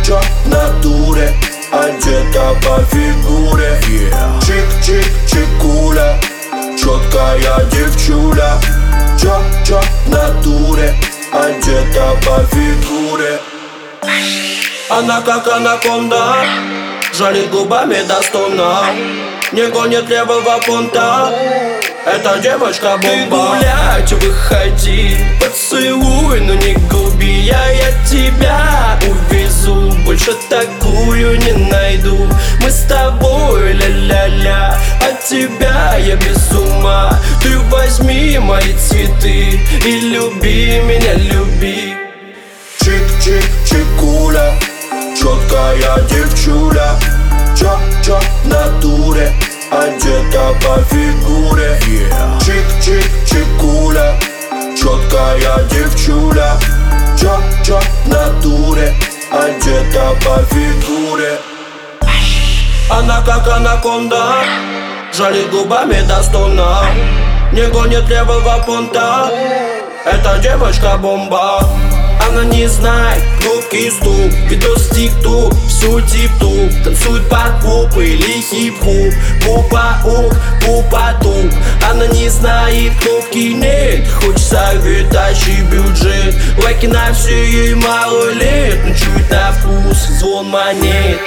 чё в натуре, одета по фигуре. Чик-чик-чикуля, чёткая девчуля. Чё в натуре, одета по фигуре. Она как анаконда, жалит губами до стона, не гонит левого понта. Эта девочка бомба. Ты гулять выходи, поцелуй, но не губи. Я тебя увезу, больше такую не найду. Мы с тобой ля-ля-ля, от тебя я без ума. Ты возьми мои цветы и люби меня, люби. Чик-чик-чикуля, чёткая девчуля. Чё в натуре, одета по фигуре. Чик-чик-чикуля, чёткая девчуля. Чё в натуре, одета по фигуре. Она как анаконда, жалит губами до стона, не гонит левого понта. Эта девочка бомба. Она не знает громкий стук, видос тик-тук, всю тип-тук. Танцует под поп или хип-хоп, попа-ук, попа-тук. Она не знает кнопки нет, хочется вытащить бюджет. Лайки на все, ей мало лет, но чуть на вкус звон монет.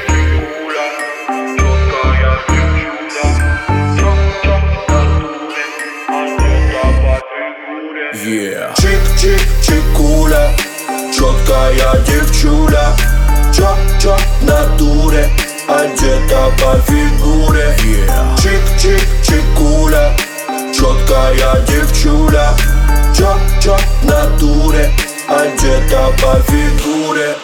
Чик-чик-чикуля, чёткая девчуля. Чё в натуре, одета по фигуре. Чик-чик-чикуля, чёткая девчуля. Чё в натуре, одета по фигуре.